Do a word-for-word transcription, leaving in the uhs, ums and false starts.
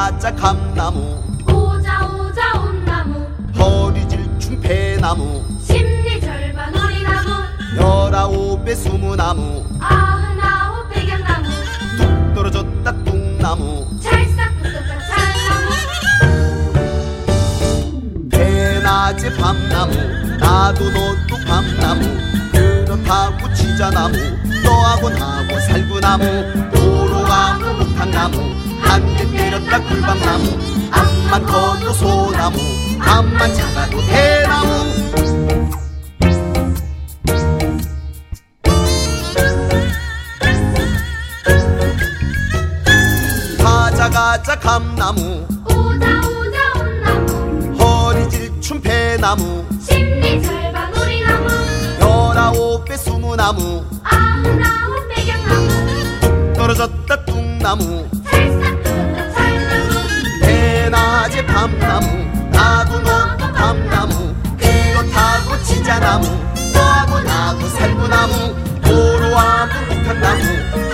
가자 감나무 오자 오자 온나무 허리질 충패나무 십리절반 오리나무 열아홉에 수무나무 아흔아홉 백연나무 뚝 떨어졌다 뚝나무 찰싹 붙었다 찰나무 대낮에 밤나무 나도 너도 밤나무 그렇다고 치자나무 너하고 나하고 살구나무 도로하고 목탕나무 한 대 때렸다 꿀밤나무 앞만 커도 소나무 앞만 작아도 대나무 가자 가자 감나무 오자 오자 온나무 허리질 춘패나무 십리절반 오리나무 열아홉에 수무나무 아흔아홉 백연나무 뚝 떨어졌다 뚝나무 찰싹 붙었다 찰나무 대낮에 밤나무 나도 너도 밤나무 그렇다고 치자나무 너하고 나하고 살구나무 도로하고 목탕나무